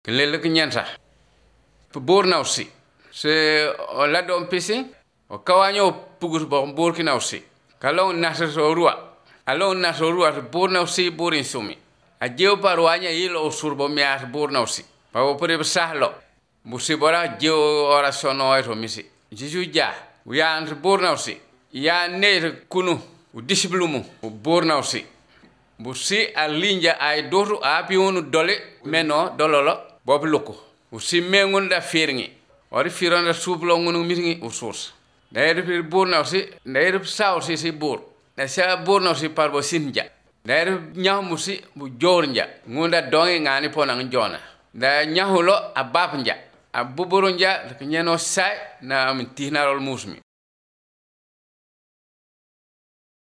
Kelele kenyanta. Bor nausi. Se la dom pisi. O kawanyo pugus bor ki nausi. Kalau nasa sorua. Alo nasa sorua bor nausi bor insumi. A jeo parwanya ilo surbo mias bor nausi. Pa opere besahlo. Busi bora jeo ora sono ero misi. Jisu ja. Uya ans bor nausi. Ya ne kunu. U disiblumu. U bor nausi. Busi alinja ay doru api unu dole meno dololo bob loko. Usi mengun da firngi. Ori firanda sublo ngunu mitingi usus. Da ere bor nausi. Da ere sausi si bor. Da sa bor nausi parbo sinja. Da ere nyamusi bu jornja. Ngunda dongi ngani pona njona. Da nyahulo abapnja. Abuburunja nyeno sai na mintina rol musmi.